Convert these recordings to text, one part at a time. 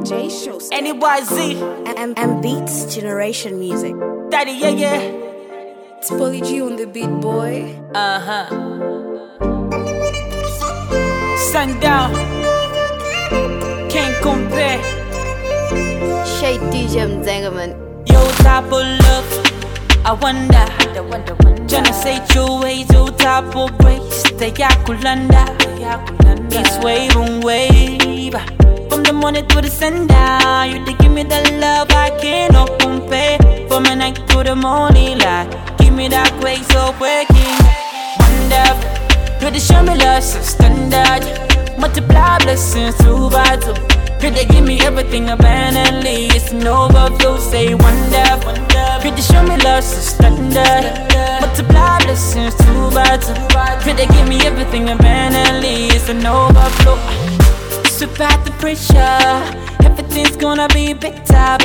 DJ Show. NYZ. M Beats Generation Music. Daddy, yeah. It's Polly G on the beat, boy. Sundown. Can't compare. Shay DJ Mzengaman. Yo, type of love, I wonder. Tryna say your ways, yo, type of grace. They yakulanda. This wave on wave. From the morning to the sundown, you dey give me the love I cannot compare. From the night to the morning light, give me that grace of working. Wonderful, you dey show me love so standard. Multiply blessings through by two. You dey give me everything abundantly. It's an overflow, say wonderful. You dey show me love so standard. Multiply blessings through by two. You dey give me everything abundantly. It's an overflow. Sweep out the pressure. Everything's gonna be better.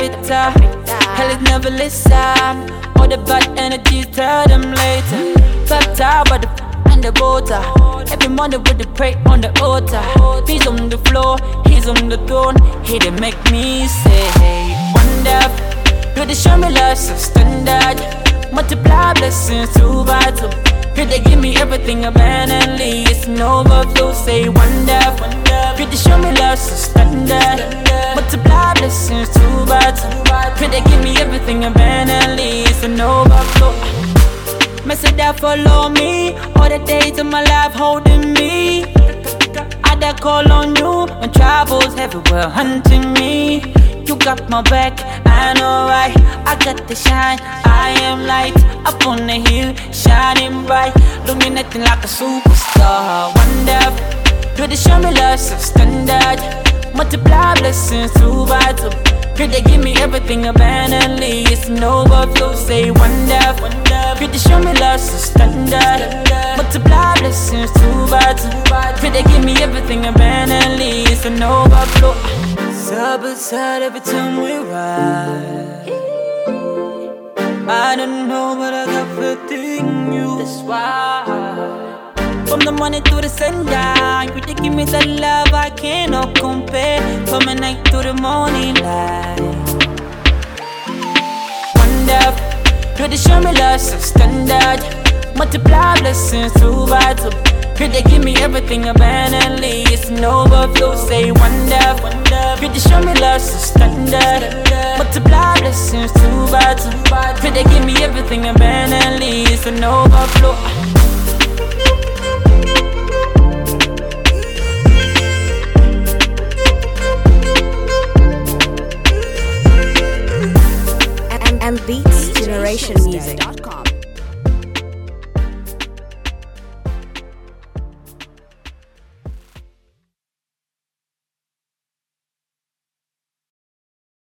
Hell is never listen. All the bad energies, tell them later. Baptized by the and the water. Every morning with the pray on the altar. He's on the floor, he's on the throne. He done make me say, hey, wonderful. You dey show me love so standard. Multiply blessings through by two. You dey give me everything abundantly. It's an overflow, say wonderful. You dey show me love so standard. Multiply blessings through by two. You dey give me everything abundantly. It's an overflow. Message that follow me all the days of my life, holding me. I da call on you when troubles everywhere hunting me. You got my back, I know right. I got the shine, I am light up on the hill, shining bright, illuminating like a superstar. Wonderful, you dey show me love so standard. Multiply blessings through by two. You dey give me everything abundantly. It's an overflow, say wonderful. You dey show me love so standard. Multiply blessings through by two. You dey give me everything abundantly. It's an overflow. Side by side every time we ride. I don't know but I got faith in you. That's why from the morning to the sundown, you dey give me the love I cannot compare. From the night to the morning light. Wonderful, you dey show me love so standard. Multiply blessings through by two. You dey give me everything abundantly. It's an overflow, say wonderful. You dey show me love so standard. Multiply blessings through by two. You dey give me everything abundantly. It's an overflow. M Beats Generation Music.